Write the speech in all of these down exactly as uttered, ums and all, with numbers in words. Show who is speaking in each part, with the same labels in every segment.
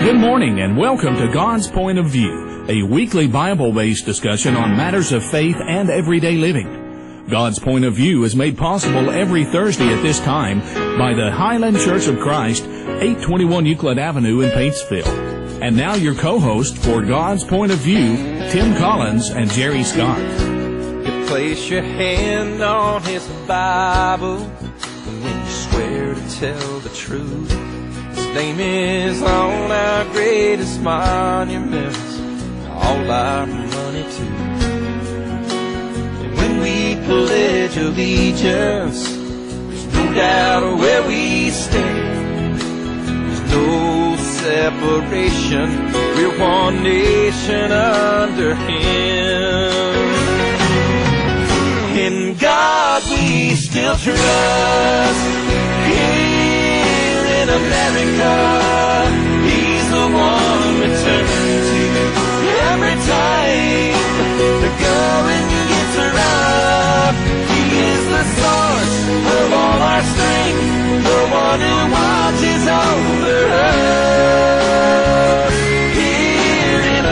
Speaker 1: Good morning and welcome to God's Point of View, a weekly Bible-based discussion on matters of faith and everyday living. God's Point of View is made possible every Thursday at this time by the Highland Church of Christ, eight twenty-one Euclid Avenue in Paintsville. And now your co-host for God's Point of View, Tim Collins and Jerry Scott.
Speaker 2: You place your hand on His Bible when you swear to tell the truth. His name is on our greatest monuments, all our money too. And when we pledge allegiance, there's no doubt where we stand. There's no separation, we're one nation under Him. In God we still trust. Here in America, He's the one we turn to every time the going gets rough. He is the source of all our strength, the one who watches over us. Here in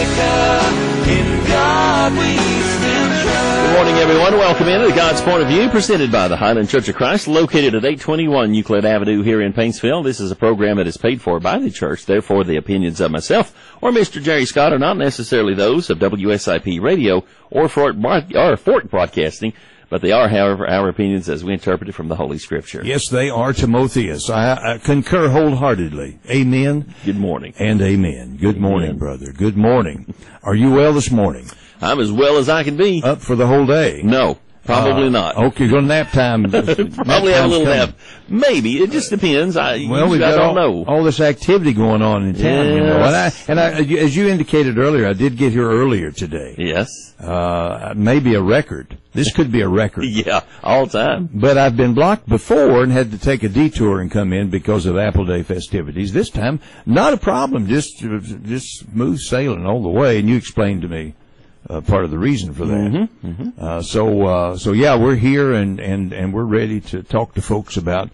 Speaker 2: America, in God we still trust.
Speaker 3: Good morning, everyone. Welcome into the God's Point of View, presented by the Highland Church of Christ, located at eight twenty-one Euclid Avenue here in Paintsville. This is a program that is paid for by the church. Therefore, the opinions of myself or Mister Jerry Scott are not necessarily those of W S I P Radio or Fort, or Fort Broadcasting, but they are, however, our opinions as we interpret it from the Holy Scripture.
Speaker 4: Yes, they are, Timotheus. I, I concur wholeheartedly. Amen.
Speaker 3: Good morning.
Speaker 4: And amen. Good morning,
Speaker 3: Amen.
Speaker 4: Brother. Good morning. Are you well this morning?
Speaker 3: I'm as well as I can be.
Speaker 4: Up for the whole day?
Speaker 3: No, probably
Speaker 4: uh,
Speaker 3: not.
Speaker 4: Okay, you're going to nap time.
Speaker 3: Probably have a little nap. Maybe. It just depends. I,
Speaker 4: well, we've
Speaker 3: I
Speaker 4: got
Speaker 3: don't
Speaker 4: all,
Speaker 3: know.
Speaker 4: all this activity going on in town,
Speaker 3: yes.
Speaker 4: you know. And, I, and I, as you indicated earlier, I did get here earlier today.
Speaker 3: Yes.
Speaker 4: Uh, maybe a record. This could be a record.
Speaker 3: Yeah, all the time.
Speaker 4: But I've been blocked before and had to take a detour and come in because of Apple Day festivities. This time, not a problem. Just, just smooth sailing all the way. And you explained to me uh, part of the reason for that.
Speaker 3: Mm-hmm, mm-hmm.
Speaker 4: Uh, so, uh, so yeah, we're here and, and, and we're ready to talk to folks about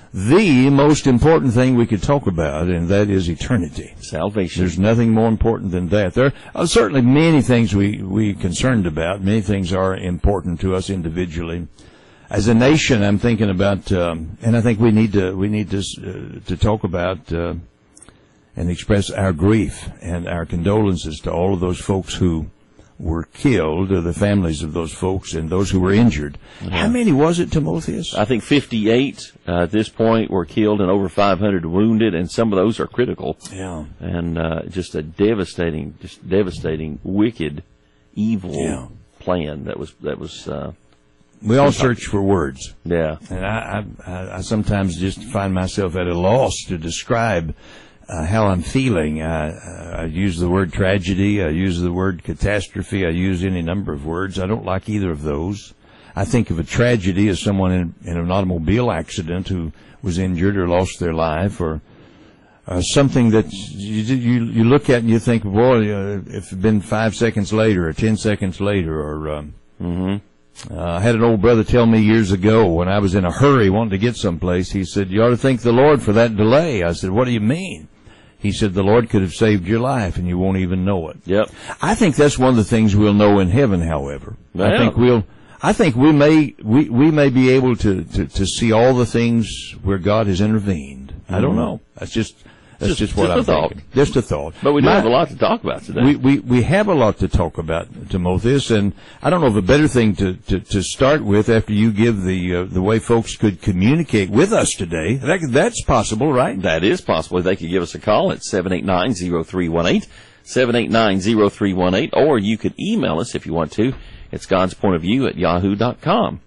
Speaker 4: the most important thing we could talk about, and that is eternity.
Speaker 3: Salvation.
Speaker 4: There's nothing more important than that. There are certainly many things we, we concerned about. Many things are important to us individually. As a nation, I'm thinking about, um, and I think we need to, we need to, uh, to talk about, uh, and express our grief and our condolences to all of those folks who were killed, or the families of those folks and those who were injured. Yeah. How many was it, Timotheus?
Speaker 3: I think fifty-eight uh, at this point were killed and over five hundred wounded, and some of those are critical.
Speaker 4: Yeah.
Speaker 3: And uh, just a devastating, just devastating, wicked, evil
Speaker 4: yeah.
Speaker 3: plan that was that was. Uh,
Speaker 4: we all search for words.
Speaker 3: Yeah.
Speaker 4: And I, I, I sometimes just find myself at a loss to describe Uh, how I'm feeling. Uh, I use the word tragedy. I use the word catastrophe. I use any number of words. I don't like either of those. I think of a tragedy as someone in, in an automobile accident who was injured or lost their life, or uh, something that you, you you look at and you think, boy, uh, if it had been five seconds later or ten seconds later, or um,
Speaker 3: mm-hmm.
Speaker 4: Uh, I had an old brother tell me years ago when I was in a hurry wanting to get someplace. He said, "You ought to thank the Lord for that delay." I said, "What do you mean?" He said, "The Lord could have saved your life and you won't even know it."
Speaker 3: Yep.
Speaker 4: I think that's one of the things we'll know in heaven, however.
Speaker 3: Yeah.
Speaker 4: I think we'll, I think we may, we, we may be able to, to, to see all the things where God has intervened. Mm-hmm. I don't know. That's just, that's just,
Speaker 3: just
Speaker 4: what
Speaker 3: just
Speaker 4: I'm
Speaker 3: a thought.
Speaker 4: thinking. Just a thought.
Speaker 3: But we do
Speaker 4: My,
Speaker 3: have a lot to talk about today.
Speaker 4: We, we, we have a lot to talk about, Timotheus, and I don't know of a better thing to, to, to start with after you give the, uh, the way folks could communicate with us today. That, that's possible, right?
Speaker 3: That is possible. They could give us a call at seven eight nine, zero three one eight, seven eight nine, zero three one eight, or you could email us if you want to. It's God's Point of View at yahoo dot com.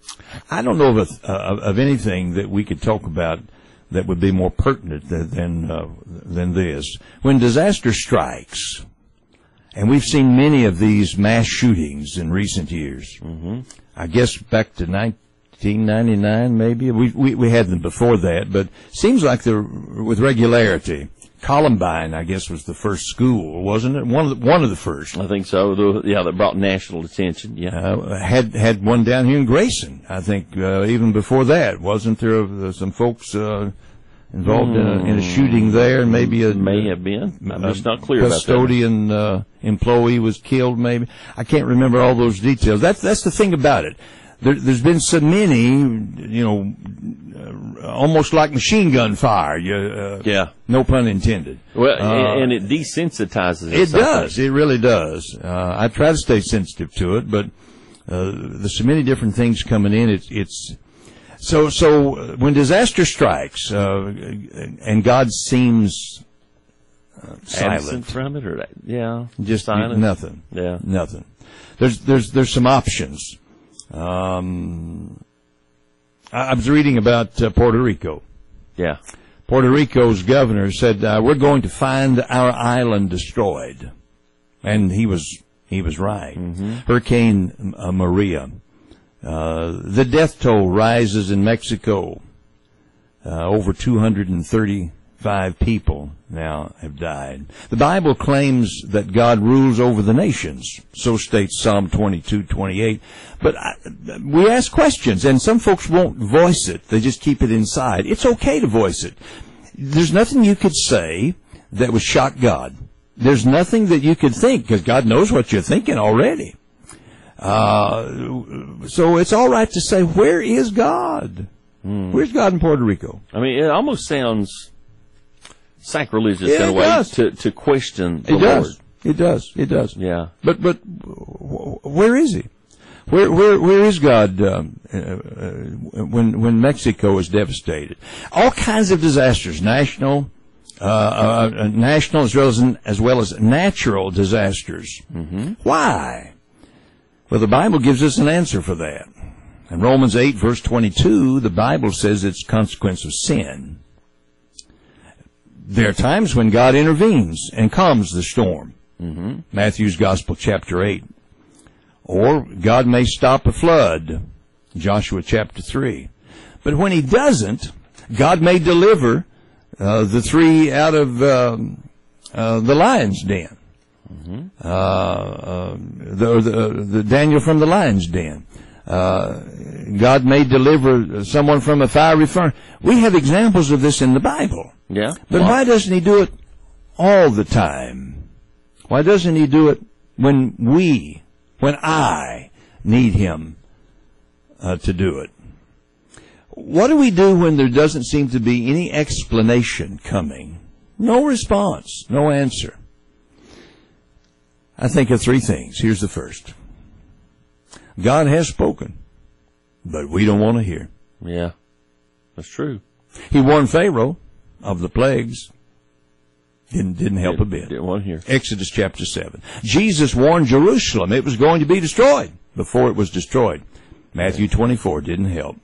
Speaker 4: I don't know of, a, uh, of anything that we could talk about that would be more pertinent than than, uh, than this. When disaster strikes, and we've seen many of these mass shootings in recent years,
Speaker 3: mm-hmm.
Speaker 4: I guess back to nineteen ninety-nine maybe, we, we, we had them before that, but seems like they're with regularity. Columbine, I guess, was the first school, wasn't it? One of the, one of the first.
Speaker 3: I think so. The, yeah, that brought national attention. Yeah,
Speaker 4: uh, had had one down here in Grayson. I think uh, even before that, wasn't there uh, some folks uh, involved in, a, in a shooting there, and maybe a
Speaker 3: May have been. I'm
Speaker 4: a
Speaker 3: just not clear about that.
Speaker 4: Custodian uh, employee was killed. Maybe I can't remember all those details. That's that's the thing about it. There, there's been so many, you know, uh, almost like machine gun fire. You, uh,
Speaker 3: Yeah.
Speaker 4: No pun intended.
Speaker 3: Well,
Speaker 4: Uh,
Speaker 3: and it desensitizes us.
Speaker 4: It
Speaker 3: I think.
Speaker 4: does. It really does. Uh, I try to stay sensitive to it, but uh, there's so many different things coming in. It's it's so so uh, when disaster strikes uh, and God seems uh, silent,
Speaker 3: Absent from it, or yeah,
Speaker 4: just
Speaker 3: silent.
Speaker 4: nothing.
Speaker 3: Yeah.
Speaker 4: Nothing. There's there's there's some options. Um, I, I was reading about uh, Puerto Rico.
Speaker 3: Yeah.
Speaker 4: Puerto Rico's governor said, uh, "We're going to find our island destroyed," and he was he was right. Mm-hmm. Hurricane uh, Maria, uh, the death toll rises in Mexico. Uh, over two hundred thirty-five people now have died. The Bible claims that God rules over the nations. So states Psalm twenty-two twenty-eight. But I, we ask questions, and some folks won't voice it. They just keep it inside. It's okay to voice it. There's nothing you could say that would shock God. There's nothing that you could think, because God knows what you're thinking already. Uh, so it's all right to say, where is God?
Speaker 3: Mm.
Speaker 4: Where's God in Puerto Rico?
Speaker 3: I mean, it almost sounds sacrilegious
Speaker 4: Yeah,
Speaker 3: in a
Speaker 4: it
Speaker 3: way
Speaker 4: does.
Speaker 3: to, to question the
Speaker 4: It
Speaker 3: Lord.
Speaker 4: does. It does. It does.
Speaker 3: Yeah.
Speaker 4: But but wh- where is He? Where where where is God um, uh, uh, when when Mexico is devastated? All kinds of disasters, national, uh, uh, national as well as as well as natural disasters. Mm-hmm. Why? Well, the Bible gives us an answer for that. In Romans eight, verse twenty-two, the Bible says it's consequence of sin. There are times when God intervenes and calms the storm. Mm-hmm. Matthew's Gospel, chapter eight. Or God may stop a flood. Joshua, chapter three. But when He doesn't, God may deliver uh, the three out of um, uh, the lion's den. Mm-hmm. Uh, uh, the, the, the Daniel from the lion's den. Uh, God may deliver someone from a fiery furnace. We have examples of this in the Bible.
Speaker 3: Yeah.
Speaker 4: But
Speaker 3: Well,
Speaker 4: why doesn't He do it all the time? Why doesn't He do it when we, when I need Him uh, to do it? What do we do when there doesn't seem to be any explanation coming? No response, no answer. I think of three things. Here's the first. God has spoken, but we don't want to hear.
Speaker 3: Yeah. That's true.
Speaker 4: He warned Pharaoh of the plagues. Didn't, didn't help a bit.
Speaker 3: Didn't want to hear.
Speaker 4: Exodus chapter seven. Jesus warned Jerusalem it was going to be destroyed before it was destroyed. Matthew twenty-four didn't help.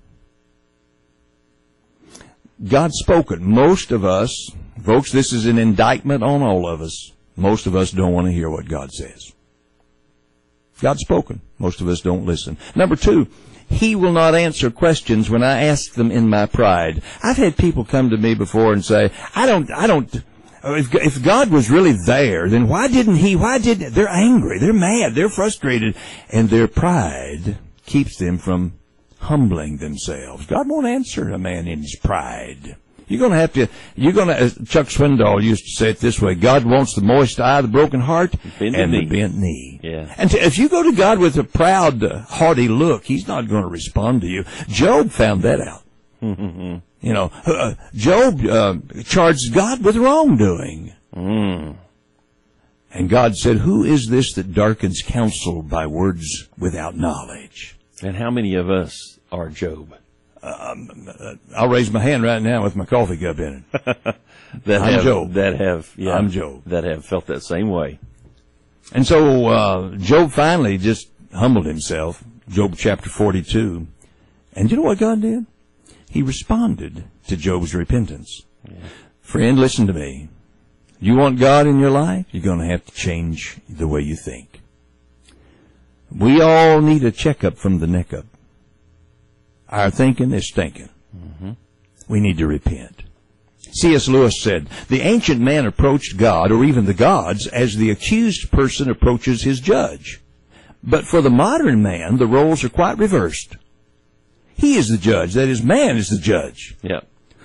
Speaker 4: God's spoken. Most of us, folks, this is an indictment on all of us. Most of us don't want to hear what God says. God's spoken. Most of us don't listen. Number two, He will not answer questions when I ask them in my pride. I've had people come to me before and say, I don't, I don't, if, if God was really there, then why didn't He, why didn't, they're angry, they're mad, they're frustrated, and their pride keeps them from humbling themselves. God won't answer a man in his pride. You're going to have to, you're going to, as Chuck Swindoll used to say it this way, God wants the moist eye, the broken heart,
Speaker 3: Bend
Speaker 4: and
Speaker 3: the
Speaker 4: the bent knee.
Speaker 3: Yeah.
Speaker 4: And to, if you go to God with a proud, uh, haughty look, He's not going to respond to you. Job found that out. You know, uh, Job uh, charged God with wrongdoing.
Speaker 3: Mm.
Speaker 4: And God said, who is this that darkens counsel by words without knowledge?
Speaker 3: And how many of us are Job?
Speaker 4: I'll raise my hand right now with my coffee cup in it.
Speaker 3: That
Speaker 4: I'm
Speaker 3: have,
Speaker 4: Job.
Speaker 3: That have, yeah,
Speaker 4: I'm Job.
Speaker 3: That have felt that same way.
Speaker 4: And so uh, Job finally just humbled himself, Job chapter forty-two. And you know what God did? He responded to Job's repentance. Yeah. Friend, listen to me. You want God in your life? You're going to have to change the way you think. We all need a checkup from the neck up. Our thinking is stinking. Mm-hmm. We need to repent. C S Lewis said, the ancient man approached God, or even the gods, as the accused person approaches his judge. But for the modern man, the roles are quite reversed. He is the judge. That is, man is the judge.
Speaker 3: Yeah.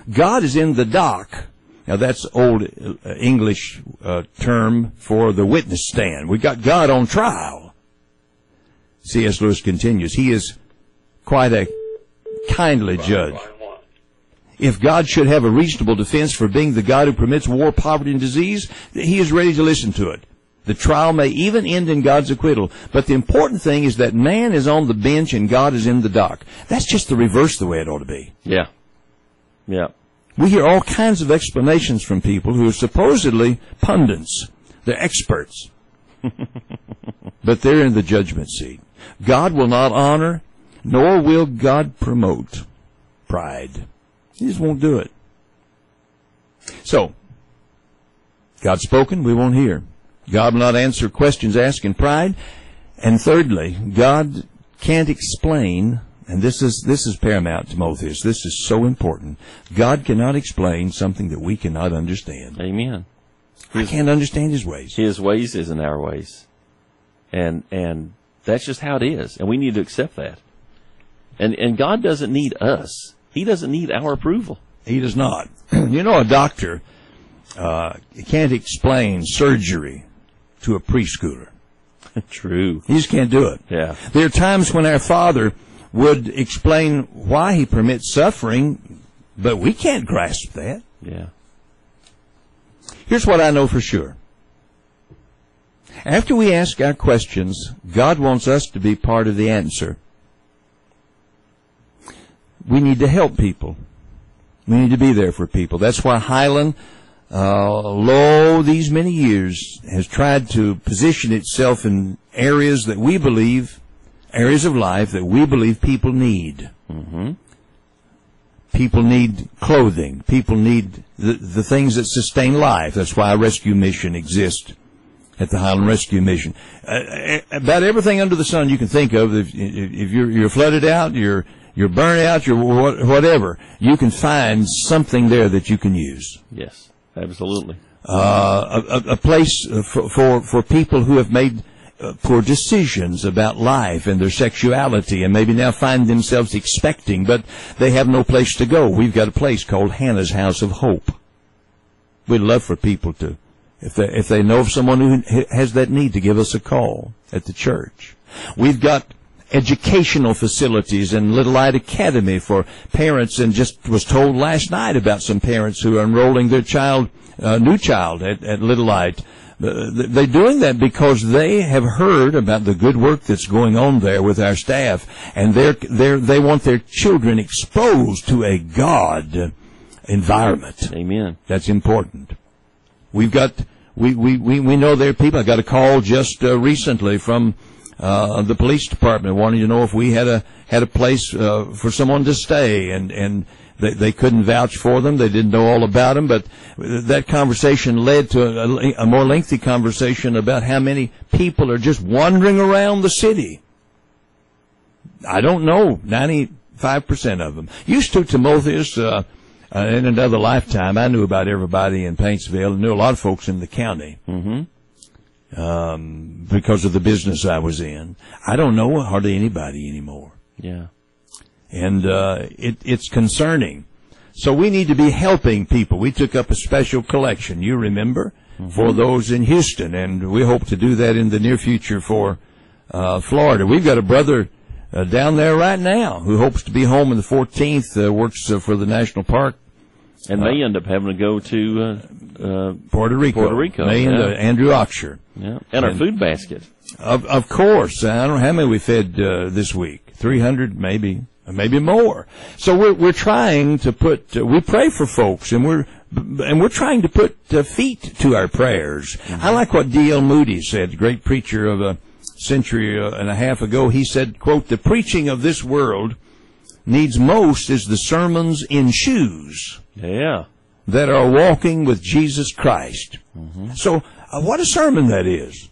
Speaker 4: God is in the dock. Now, that's old uh, English uh, term for the witness stand. We got God on trial. C S. Lewis continues, he is quite a kindly judge. If God should have a reasonable defense for being the God who permits war, poverty, and disease, he is ready to listen to it. The trial may even end in God's acquittal. But the important thing is that man is on the bench and God is in the dock. That's just the reverse the way it ought to be.
Speaker 3: Yeah. Yeah.
Speaker 4: We hear all kinds of explanations from people who are supposedly pundits. They're experts. But they're in the judgment seat. God will not honor, nor will God promote pride. He just won't do it. So, God's spoken, we won't hear. God will not answer questions asked in pride. And thirdly, God can't explain, and this is this is paramount, Timotheus. This is so important. God cannot explain something that we cannot understand.
Speaker 3: Amen.
Speaker 4: I can't understand His ways.
Speaker 3: His ways isn't our ways. And and that's just how it is. And we need to accept that. And and God doesn't need us. He doesn't need our approval.
Speaker 4: He does not. You know, a doctor uh, can't explain surgery to a preschooler.
Speaker 3: True.
Speaker 4: He just can't do it.
Speaker 3: Yeah.
Speaker 4: There are times when our Father would explain why He permits suffering, but we can't grasp that.
Speaker 3: Yeah.
Speaker 4: Here's what I know for sure. After we ask our questions, God wants us to be part of the answer. We need to help people. We need to be there for people. That's why Highland, uh, lo, these many years, has tried to position itself in areas that we believe, areas of life that we believe people need.
Speaker 3: Mm-hmm.
Speaker 4: People need clothing. People need the, the things that sustain life. That's why a rescue mission exists at the Highland Rescue Mission. Uh, about everything under the sun you can think of, if, if you're, you're flooded out, you're You're burnt out, you're whatever, you can find something there that you can use.
Speaker 3: Yes, absolutely.
Speaker 4: Uh, a, a place for, for, for people who have made uh, poor decisions about life and their sexuality and maybe now find themselves expecting, but they have no place to go. We've got a place called Hannah's House of Hope. We'd love for people to, if they, if they know of someone who has that need, to give us a call at the church. We've got educational facilities and Little Light Academy for parents, and just was told last night about some parents who are enrolling their child, uh, new child at, at Little Light. Uh, they're doing that because they have heard about the good work that's going on there with our staff, and they're, they're, they want their children exposed to a God environment.
Speaker 3: Amen.
Speaker 4: That's important. We've got, we, we, we, we know there are people. I got a call just uh, recently from Uh, the police department wanting to know if we had a had a place uh, for someone to stay, and and they, they couldn't vouch for them. They didn't know all about them, but that conversation led to a, a more lengthy conversation about how many people are just wandering around the city. I don't know, ninety-five percent of them. Used to Timotheus, uh, uh, in another lifetime, I knew about everybody in Paintsville and knew a lot of folks in the county.
Speaker 3: Mm-hmm.
Speaker 4: Um, because of the business I was in. I don't know hardly anybody anymore.
Speaker 3: Yeah.
Speaker 4: And, uh, it, it's concerning. So we need to be helping people. We took up a special collection, you remember, mm-hmm. for those in Houston, and we hope to do that in the near future for, uh, Florida. We've got a brother, uh, down there right now who hopes to be home on the fourteenth, uh, works uh, for the National Park.
Speaker 3: And may uh, end up having to go to, uh, uh,
Speaker 4: Puerto Rico.
Speaker 3: Puerto Rico.
Speaker 4: May
Speaker 3: yeah.
Speaker 4: and, uh, Andrew Oxshire.
Speaker 3: Yeah. And our
Speaker 4: and,
Speaker 3: food basket.
Speaker 4: Of, of course. I don't know how many we fed, uh, this week. three hundred, maybe, maybe more. So we're, we're trying to put, uh, we pray for folks, and we're, and we're trying to put uh, feet to our prayers. Mm-hmm. I like what D L Moody said, great preacher of a century and a half ago. He said, quote, "The preaching of this world needs most is the sermons in shoes."
Speaker 3: Yeah.
Speaker 4: That are walking with Jesus Christ.
Speaker 3: Mm-hmm.
Speaker 4: So, uh, what a sermon that is.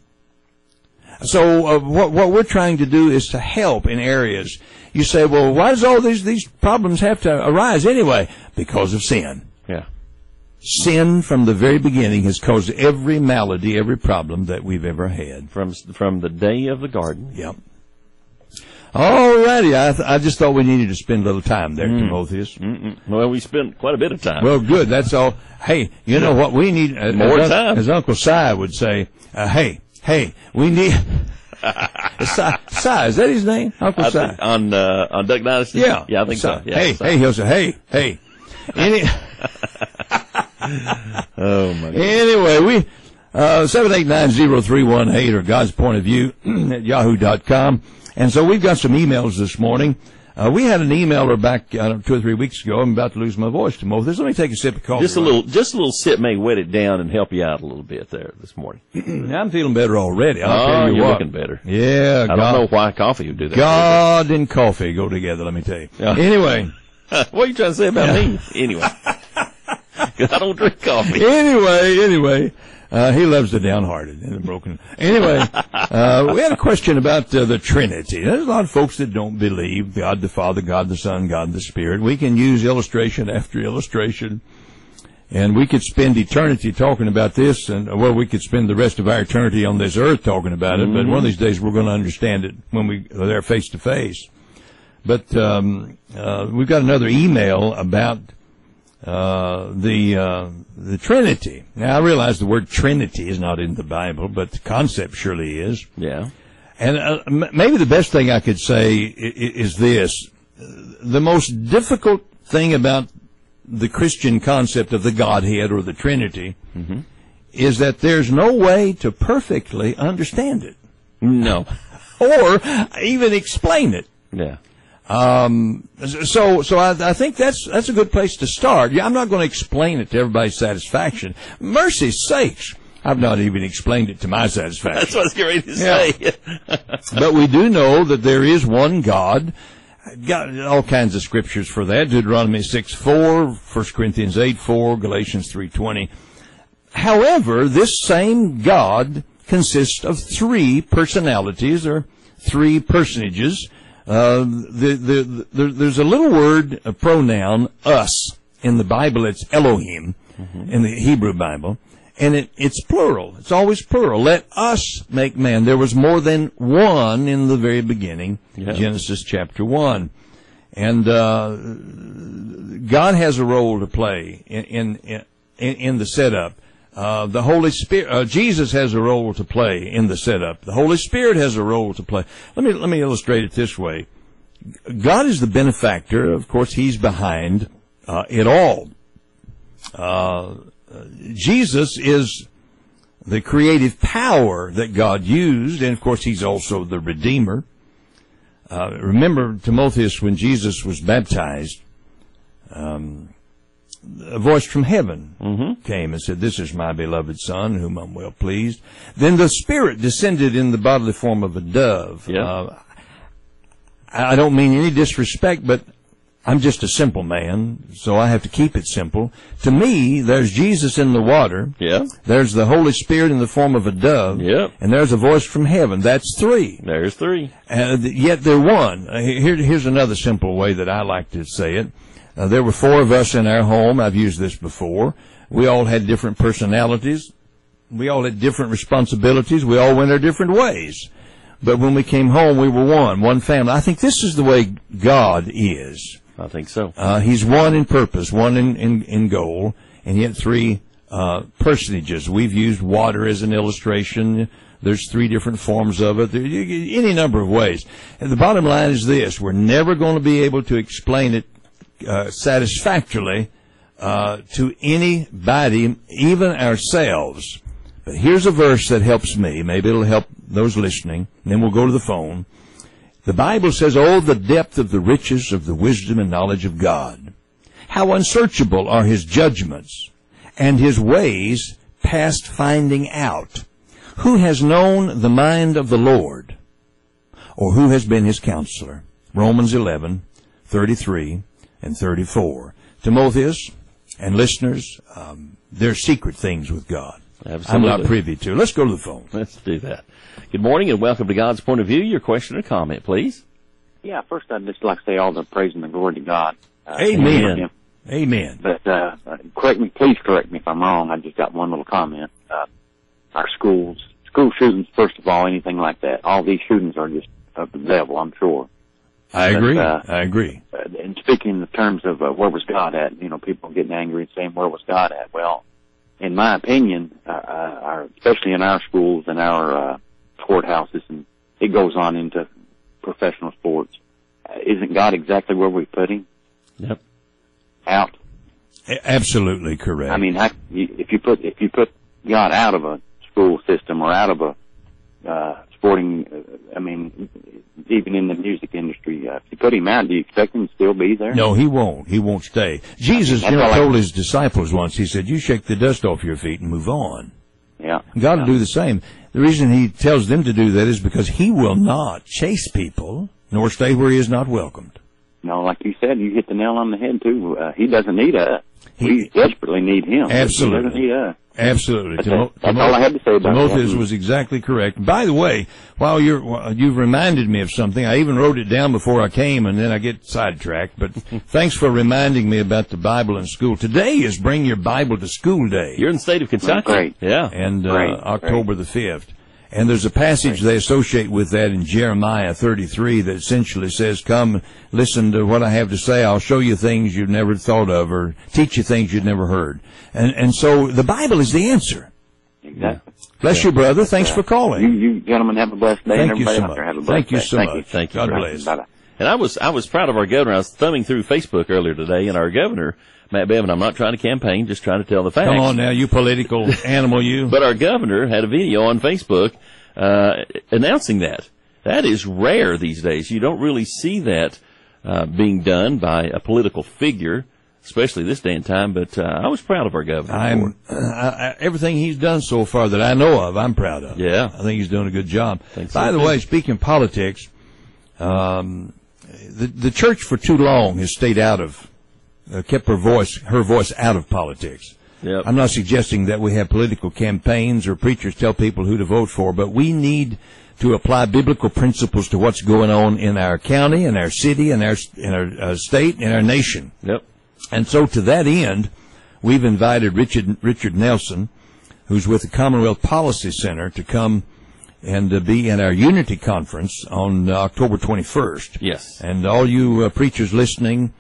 Speaker 4: So, uh, what, what we're trying to do is to help in areas. You say, well, why does all these, these problems have to arise anyway? Because of sin.
Speaker 3: Yeah.
Speaker 4: Sin from the very beginning has caused every malady, every problem that we've ever had.
Speaker 3: From, from the day of the garden.
Speaker 4: Yep. All righty. I, th- I just thought we needed to spend a little time there,
Speaker 3: Mm.
Speaker 4: Timotheus.
Speaker 3: Mm-mm. Well, we spent quite a bit of time.
Speaker 4: Well, good. That's all. Hey, you know what we need? Uh,
Speaker 3: More
Speaker 4: as,
Speaker 3: time.
Speaker 4: As Uncle Si would say, uh, hey, hey, we need... Si, Si, is that his name? Uncle
Speaker 3: I
Speaker 4: Si.
Speaker 3: think on uh, on Duck Dynasty.
Speaker 4: Yeah.
Speaker 3: yeah, I think
Speaker 4: Si.
Speaker 3: so. Yeah,
Speaker 4: hey,
Speaker 3: Si.
Speaker 4: hey, he'll say, hey, hey. Any,
Speaker 3: Oh my God.
Speaker 4: anyway, we, uh, seven eight nine zero three one eight or God's Point of View at yahoo dot com. And so we've got some emails this morning. Uh, we had an emailer back uh, two or three weeks ago. I'm about to lose my voice, Timotheus. Let me take a sip of coffee.
Speaker 3: Just a little, just a little sip may wet it down and help you out a little bit there this morning.
Speaker 4: I'm feeling better already. I'll
Speaker 3: oh,
Speaker 4: tell you
Speaker 3: you're
Speaker 4: what.
Speaker 3: looking better.
Speaker 4: Yeah,
Speaker 3: I
Speaker 4: God,
Speaker 3: don't know why coffee would do that.
Speaker 4: God and coffee go together, let me tell you.
Speaker 3: Yeah.
Speaker 4: Anyway,
Speaker 3: What are you trying to say about me? Anyway, 'cause I don't drink coffee.
Speaker 4: anyway, anyway. Uh, he loves the downhearted and the broken. Anyway, uh, we had a question about uh, the Trinity. There's a lot of folks that don't believe God the Father, God the Son, God the Spirit. We can use illustration after illustration, and we could spend eternity talking about this, and well, we could spend the rest of our eternity on this earth talking about it, but one of these days we're going to understand it when we are there face to face. But um, uh, we've got another email about Uh, the, uh, the Trinity. Now, I realize the word Trinity is not in the Bible, but the concept surely is.
Speaker 3: Yeah.
Speaker 4: And uh, m- maybe the best thing I could say I- is this. The most difficult thing about the Christian concept of the Godhead or the Trinity
Speaker 3: Mm-hmm.
Speaker 4: is that there's no way to perfectly understand it
Speaker 3: No.
Speaker 4: or even explain it.
Speaker 3: Yeah.
Speaker 4: Um, so, so I, I think that's, that's a good place to start. Yeah, I'm not going to explain it to everybody's satisfaction. Mercy's sakes, I've not even explained it to my satisfaction.
Speaker 3: That's what I was getting ready to
Speaker 4: Yeah.
Speaker 3: say.
Speaker 4: But we do know that there is one God. Got all kinds of scriptures for that. Deuteronomy six four, First Corinthians eight four, Galatians three twenty. However, this same God consists of three personalities or three personages. Uh, the, the, the, there's a little word, a pronoun, us. In the Bible, it's Elohim, mm-hmm. in the Hebrew Bible. And it, it's plural. It's always plural. Let us make man. There was more than one in the very beginning, yeah. Genesis chapter one. And uh, God has a role to play in, in, in, in the setup. Uh, the Holy Spirit, uh, Jesus has a role to play in the setup. The Holy Spirit has a role to play. Let me, let me illustrate it this way. God is the benefactor. Of course, He's behind, uh, it all. Uh, Jesus is the creative power that God used, and of course, He's also the Redeemer. Uh, remember, Timotheus, when Jesus was baptized, um, a voice from heaven mm-hmm. came and said, "This is my beloved Son, whom I'm well pleased." Then the Spirit descended in the bodily form of a dove.
Speaker 3: Yeah.
Speaker 4: Uh, I don't mean any disrespect, but I'm just a simple man, so I have to keep it simple. To me, there's Jesus in the water.
Speaker 3: Yeah.
Speaker 4: There's the Holy Spirit in the form of a dove.
Speaker 3: Yep.
Speaker 4: And there's a voice from heaven. That's three.
Speaker 3: There's three.
Speaker 4: Uh, yet they're one. Uh, here, here's another simple way that I like to say it. Uh, there were four of us in our home. I've used this before. We all had different personalities. We all had different responsibilities. We all went our different ways. But when we came home, we were one, one family. I think this is the way God is.
Speaker 3: I think so.
Speaker 4: Uh, he's one in purpose, one in, in, in goal, and yet three uh, personages. We've used water as an illustration. There's three different forms of it. There, any number of ways. And the bottom line is this. We're never going to be able to explain it uh, satisfactorily uh, to anybody, even ourselves. But here's a verse that helps me. Maybe it'll help those listening. And then we'll go to the phone. The Bible says, "Oh, the depth of the riches of the wisdom and knowledge of God. How unsearchable are His judgments, and His ways past finding out. Who has known the mind of the Lord, or who has been His counselor?" Romans eleven, thirty-three and thirty-four. Timotheus and listeners, um, there's secret things with God.
Speaker 3: Absolutely.
Speaker 4: I'm not privy to. Let's go to the phone.
Speaker 3: Let's do that. Good morning and welcome to God's Point of View. Your question or comment, please.
Speaker 5: Yeah, first I'd just like to say all the praise and the glory to God. Uh,
Speaker 4: Amen. Amen.
Speaker 5: But uh, correct me, please correct me if I'm wrong. I just got one little comment. Uh, our schools, school shootings, first of all, anything like that. All these shootings are just of the devil, I'm sure.
Speaker 4: I
Speaker 5: But,
Speaker 4: agree.
Speaker 5: uh,
Speaker 4: I agree.
Speaker 5: Uh, and speaking in the terms of uh, where was God at, you know, people getting angry and saying, where was God at? Well, in my opinion, uh, uh, our, especially in our schools and our uh, courthouses, and it goes on into professional sports, uh, isn't God exactly where we put him?
Speaker 3: Yep.
Speaker 5: Out.
Speaker 4: A- Absolutely correct.
Speaker 5: I mean, how, you, if you put if you put God out of a school system or out of a uh, sporting, uh, I mean, even in the music industry, uh, if you put him out, do you expect him to still be there?
Speaker 4: No, he won't. He won't stay. Jesus,
Speaker 5: That's
Speaker 4: you know,
Speaker 5: all I-
Speaker 4: told his disciples once, he said, you shake the dust off your feet and move on.
Speaker 5: Yeah.
Speaker 4: God
Speaker 5: yeah.
Speaker 4: will do the same. The reason he tells them to do that is because he will not chase people, nor stay where he is not welcomed.
Speaker 5: No, like you said, you hit the nail on the head, too. Uh, he doesn't need us.
Speaker 4: He-
Speaker 5: We desperately need him.
Speaker 4: Absolutely.
Speaker 5: He doesn't need us.
Speaker 4: Absolutely.
Speaker 5: That's,
Speaker 4: Timo-
Speaker 5: it. That's all I had to say about
Speaker 4: Timotheus
Speaker 5: that.
Speaker 4: was exactly correct. By the way, while you're, while you've reminded me of something, I even wrote it down before I came, and then I get sidetracked, but thanks for reminding me about the Bible in school. Today is Bring Your Bible to School Day.
Speaker 3: You're in the state of Kentucky.
Speaker 5: Great.
Speaker 3: Yeah.
Speaker 4: and uh,
Speaker 5: Great,
Speaker 4: October the fifth. And there's a passage they associate with that in Jeremiah thirty-three that essentially says, come, listen to what I have to say. I'll show you things you've never thought of, or teach you things you've never heard. And and so the Bible is the answer.
Speaker 5: Exactly.
Speaker 4: Bless you, brother. Thanks for
Speaker 5: You,
Speaker 4: calling.
Speaker 5: you gentlemen have a blessed day,
Speaker 4: Thank
Speaker 5: and
Speaker 4: you
Speaker 5: everybody
Speaker 4: so
Speaker 5: out
Speaker 4: much.
Speaker 5: there have a blessed
Speaker 4: Thank you
Speaker 5: day.
Speaker 4: so
Speaker 5: Thank
Speaker 4: much.
Speaker 5: You.
Speaker 3: Thank you.
Speaker 4: God
Speaker 3: Right.
Speaker 4: bless.
Speaker 5: Bye-bye.
Speaker 3: And I was I was proud of our governor. I was thumbing through Facebook earlier today, and our governor, Matt Bevin, I'm not trying to campaign, just trying to tell the facts.
Speaker 4: Come on now, you political animal, you.
Speaker 3: But our governor had a video on Facebook uh, announcing that. That is rare these days. You don't really see that uh, being done by a political figure, especially this day and time. But uh, I was proud of our governor.
Speaker 4: I'm uh, I, everything he's done so far that I know of, I'm proud of.
Speaker 3: Yeah.
Speaker 4: I think he's doing a good job.
Speaker 3: Think so,
Speaker 4: By the
Speaker 3: too.
Speaker 4: way, speaking of politics, um, the the church for too long has stayed out of, uh, kept her voice her voice out of politics.
Speaker 3: Yep.
Speaker 4: I'm not suggesting that we have political campaigns or preachers tell people who to vote for, but we need to apply biblical principles to what's going on in our county, in our city, in our in our uh, state, in our nation.
Speaker 3: Yep.
Speaker 4: And so to that end, we've invited Richard Richard Nelson, who's with the Commonwealth Policy Center, to come and uh, be in our Unity Conference on uh, October twenty-first.
Speaker 3: Yes.
Speaker 4: And all you uh, preachers listening,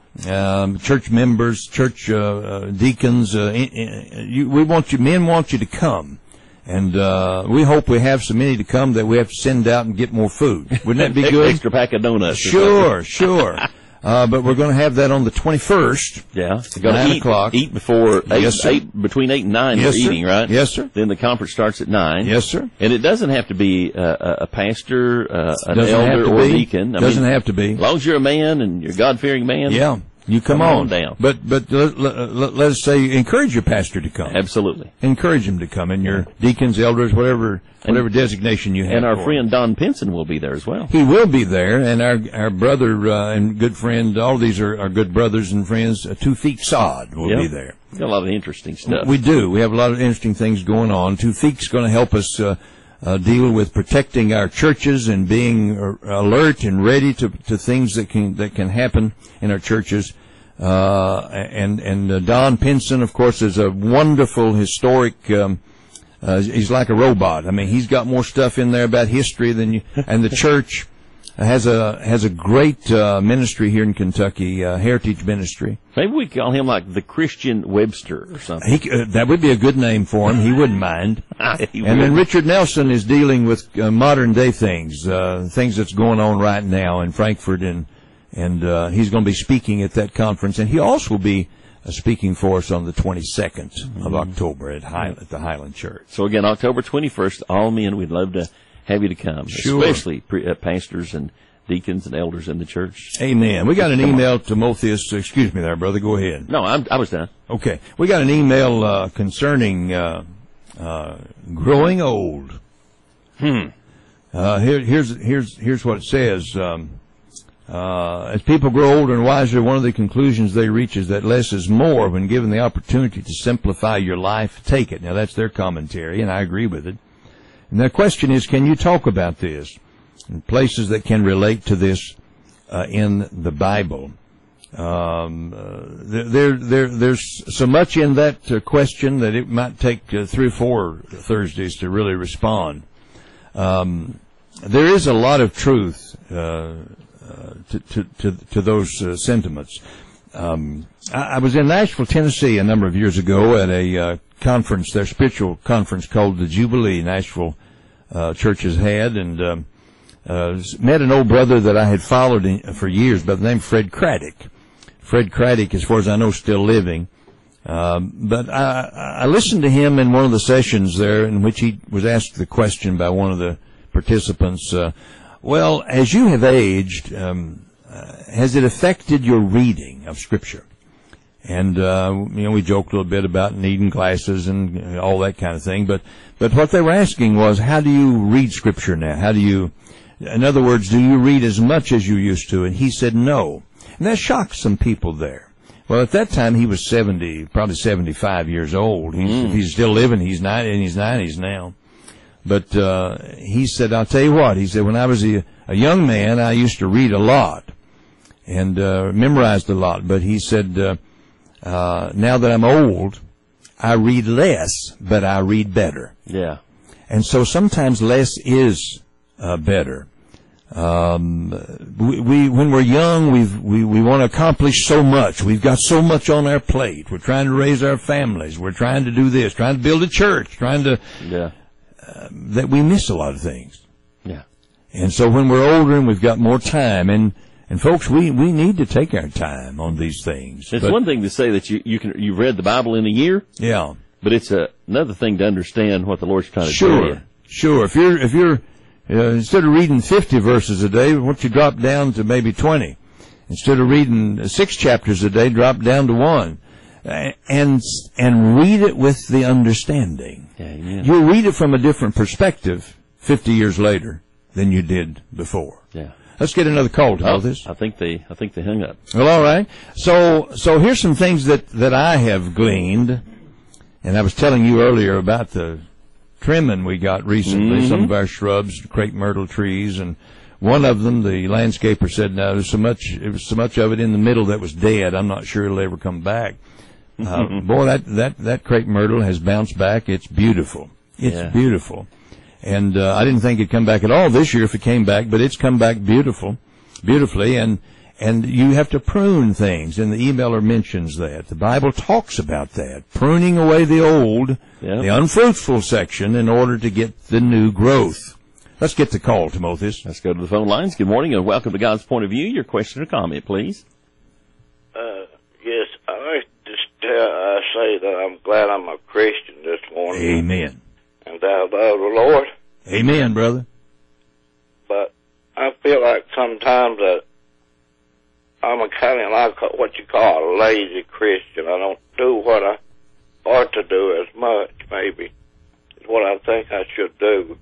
Speaker 4: um, church members, church uh, uh, deacons, uh, in, in, you, we want you, men want you to come. And uh, we hope we have so many to come that we have to send out and get more food. Wouldn't that be good?
Speaker 3: Extra pack of donuts. or
Speaker 4: Sure, sure. Uh, but we're going to have that on the twenty-first.
Speaker 3: Yeah, you got
Speaker 4: Nine
Speaker 3: to eat,
Speaker 4: o'clock.
Speaker 3: eat before eight,
Speaker 4: Yes, sir.
Speaker 3: eight between eight and nine.
Speaker 4: Yes,
Speaker 3: you're
Speaker 4: sir.
Speaker 3: eating, right?
Speaker 4: Yes, sir.
Speaker 3: Then the conference starts at nine.
Speaker 4: Yes, sir.
Speaker 3: And it doesn't have to be a, a, a pastor, uh, an
Speaker 4: Doesn't
Speaker 3: elder,
Speaker 4: have to
Speaker 3: or a
Speaker 4: be.
Speaker 3: deacon. I
Speaker 4: Doesn't
Speaker 3: mean,
Speaker 4: have to be.
Speaker 3: as long as you're a man and you're a God-fearing man.
Speaker 4: Yeah, you come,
Speaker 3: Come
Speaker 4: on.
Speaker 3: on down.
Speaker 4: But but let, let, let us say, encourage your pastor to come.
Speaker 3: Absolutely.
Speaker 4: Encourage him to come, and your deacons, elders, whatever whatever designation you have.
Speaker 3: And our
Speaker 4: for
Speaker 3: friend
Speaker 4: him.
Speaker 3: Don Pinson will be there as well.
Speaker 4: He will be there, and our our brother uh, and good friend, all these are, are good brothers and friends. Uh, Tufik Saad will
Speaker 3: Yep.
Speaker 4: be there.
Speaker 3: Got a lot of interesting stuff.
Speaker 4: We do. We have a lot of interesting things going on. Tufik's going to help us uh, uh, deal with protecting our churches and being uh, alert and ready to, to things that can that can happen in our churches. Uh, and and uh, Don Pinson, of course, is a wonderful historic. Um, uh, he's like a robot. I mean, he's got more stuff in there about history than you. And the church has a has a great uh, ministry here in Kentucky, uh, Heritage Ministry.
Speaker 3: Maybe we call him like the Christian Webster or something.
Speaker 4: He, uh, that would be a good name for him. He wouldn't mind.
Speaker 3: He
Speaker 4: And
Speaker 3: would.
Speaker 4: then Richard Nelson is dealing with uh, modern day things, uh, things that's going on right now in Frankfurt, and and uh, he's going to be speaking at that conference. And he also will be uh, speaking for us on the twenty-second of October at, High, at the Highland Church.
Speaker 3: So again, October twenty-first, all men, we'd love to have you to come,
Speaker 4: Sure.
Speaker 3: especially pre- uh, pastors and deacons and elders in the church.
Speaker 4: Amen. We got an email, Timotheus. Excuse me there, brother. Go ahead.
Speaker 3: No, I'm, I was done.
Speaker 4: Okay. We got an email uh, concerning uh, uh, growing old.
Speaker 3: Hmm.
Speaker 4: Uh, here, here's here's here's what it says. Um, uh, as people grow older and wiser, one of the conclusions they reach is that less is more. When given the opportunity to simplify your life, take it. Now that's their commentary, and I agree with it. And the question is, can you talk about this and places that can relate to this uh, in the Bible? Um, uh, there, there, there, there's so much in that uh, question that it might take uh, three or four Thursdays to really respond. Um, there is a lot of truth uh, uh, to, to to to those uh, sentiments. Um, I, I was in Nashville, Tennessee, a number of years ago at a uh, conference, their spiritual conference called the Jubilee. Nashville uh, churches had, and um, uh, met an old brother that I had followed in, for years by the name of Fred Craddock. Fred Craddock, as far as I know, still living. Um, but I, I listened to him in one of the sessions there in which he was asked the question by one of the participants, uh, well, as you have aged, um, uh, has it affected your reading of Scripture? And, uh, you know, we joked a little bit about needing glasses and all that kind of thing, but, but what they were asking was, how do you read Scripture now? How do you, in other words, do you read as much as you used to? And he said no. And that shocked some people there. Well, at that time, he was seventy, probably seventy-five years old. He's, mm. he's still living. He's ninety, in his nineties now. But, uh, he said, I'll tell you what, he said, when I was a, a young man, I used to read a lot and, uh, memorized a lot. But he said, uh, uh, now that I'm old, I read less, but I read better.
Speaker 3: Yeah.
Speaker 4: And so sometimes less is, uh, better. Um, we, we, when we're young, we've, we, we want to accomplish so much. We've got so much on our plate. We're trying to raise our families. We're trying to do this, trying to build a church, trying to,
Speaker 3: yeah.
Speaker 4: uh, that we miss a lot of things.
Speaker 3: Yeah.
Speaker 4: And so when we're older and we've got more time, and, and folks, we, we need to take our time on these things.
Speaker 3: It's
Speaker 4: but,
Speaker 3: one thing to say that you, you can, you've read the Bible in a year.
Speaker 4: Yeah.
Speaker 3: But it's a, another thing to understand what the Lord's trying to
Speaker 4: sure,
Speaker 3: tell you.
Speaker 4: Sure. If you're, if you're, Uh, instead of reading fifty verses a day, why don't you drop down to maybe twenty? Instead of reading six chapters a day, drop down to one. Uh, and and read it with the understanding.
Speaker 3: Yeah,
Speaker 4: You'll read it from a different perspective fifty years later than you did before.
Speaker 3: Yeah.
Speaker 4: Let's get another call to all this.
Speaker 3: I think they I think they hung up.
Speaker 4: Well, all right. So so here's some things that, that I have gleaned. And I was telling you earlier about the trimming we got recently, mm-hmm. some of our shrubs, crepe myrtle trees, and one of them, the landscaper said, "Now there's so much, it was so much of it in the middle that was dead. I'm not sure it'll ever come back." Uh, boy, that that that crepe myrtle has bounced back. It's beautiful. It's
Speaker 3: yeah.
Speaker 4: beautiful, and uh, I didn't think it'd come back at all this year if it came back, but it's come back beautiful, beautifully, and. And you have to prune things, and the emailer mentions that. The Bible talks about that, pruning away the old,
Speaker 3: yeah.
Speaker 4: the unfruitful section, in order to get the new growth. Let's get the call, Timotheus.
Speaker 3: Let's go to the phone lines. Good morning, and welcome to God's Point of View. Your question or comment, please.
Speaker 6: Uh, yes, I just uh, I say that I'm glad I'm a Christian this morning.
Speaker 4: Amen.
Speaker 6: And that I love the Lord.
Speaker 4: Amen, brother.
Speaker 6: But I feel like sometimes that I'm a kind of like what you call a lazy Christian. I don't do what I ought to do as much, maybe, is what I think I should do.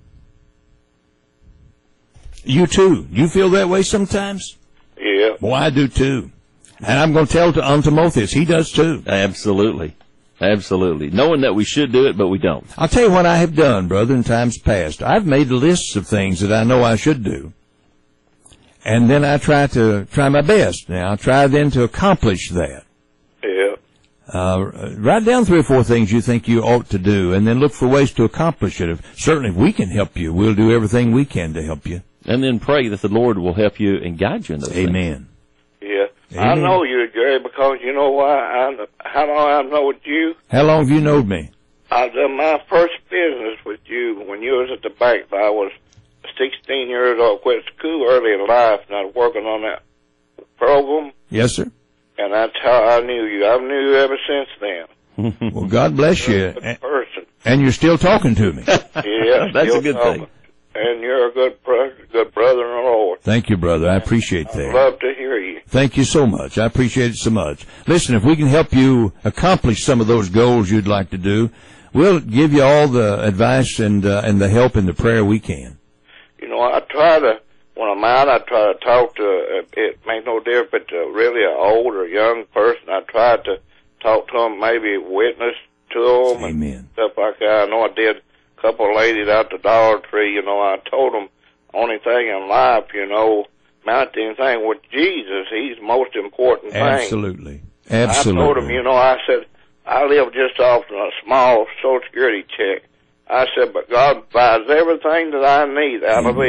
Speaker 4: You too. You feel that way sometimes?
Speaker 6: Yeah.
Speaker 4: Well, I do too. And I'm going to tell to on Timotheus, he does too.
Speaker 3: Absolutely. Absolutely. Knowing that we should do it, but we don't.
Speaker 4: I'll tell you what I have done, brother, in times past. I've made lists of things that I know I should do. And then I try to try my best. Now, I try then to accomplish that.
Speaker 6: Yeah.
Speaker 4: Uh, write down three or four things you think you ought to do, and then look for ways to accomplish it. If, certainly, if we can help you, we'll do everything we can to help you.
Speaker 3: And then pray that the Lord will help you and guide you in those
Speaker 4: Amen.
Speaker 6: things. Yeah.
Speaker 4: Amen.
Speaker 6: I know you, Jerry, because you know why? I, how long I've known you?
Speaker 4: How long have you known me?
Speaker 6: I done my first business with you when you was at the bank. I was sixteen years old, quit school early in life, and I was working on that program.
Speaker 4: Yes, sir.
Speaker 6: And that's how I knew you. I've knew you ever since then.
Speaker 4: Well, God bless you.
Speaker 6: You're a good person.
Speaker 4: And you're still talking to me.
Speaker 6: Yeah,
Speaker 3: that's a good
Speaker 6: talking.
Speaker 3: thing.
Speaker 6: And you're a good brother, good brother in the Lord.
Speaker 4: Thank you, brother. I appreciate that.
Speaker 6: I'd love to hear you.
Speaker 4: Thank you so much. I appreciate it so much. Listen, if we can help you accomplish some of those goals you'd like to do, we'll give you all the advice and uh, and the help and the prayer we can.
Speaker 6: You know, I try to, when I'm out, I try to talk to, uh, it makes no difference, but uh, really an old or young person, I try to talk to them, maybe witness to them.
Speaker 4: Amen.
Speaker 6: And stuff like that. I know I did a couple of ladies out the Dollar Tree, you know, I told them, only thing in life, you know, mounting thing with Jesus, he's the most important thing.
Speaker 4: Absolutely. Absolutely.
Speaker 6: I told him, you know, I said, I live just off a small Social Security check. I said, but God provides everything that I need out of it.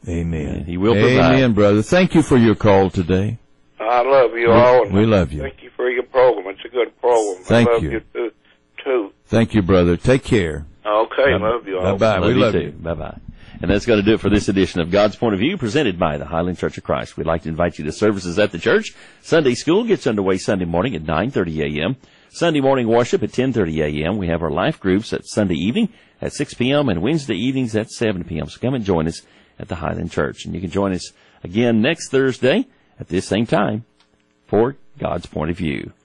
Speaker 4: Amen.
Speaker 3: He will provide.
Speaker 4: Amen, brother. Thank you for your call today.
Speaker 6: I love you all. And
Speaker 4: we love you.
Speaker 6: Thank you for your program. It's a good program.
Speaker 4: Thank
Speaker 6: I love
Speaker 4: you.
Speaker 6: you too. too.
Speaker 4: Thank you, brother. Take care.
Speaker 6: Okay, Bye- love you all.
Speaker 4: Bye-bye.
Speaker 3: Love
Speaker 4: we
Speaker 3: you
Speaker 4: love
Speaker 3: too.
Speaker 4: you.
Speaker 3: Bye-bye. And that's going to do it for this edition of God's Point of View, presented by the Highland Church of Christ. We'd like to invite you to services at the church. Sunday school gets underway Sunday morning at nine thirty a.m. Sunday morning worship at ten thirty a.m. We have our life groups at Sunday evening at six p.m. and Wednesday evenings at seven p.m. So come and join us at the Highland Church. And you can join us again next Thursday at this same time for God's Point of View.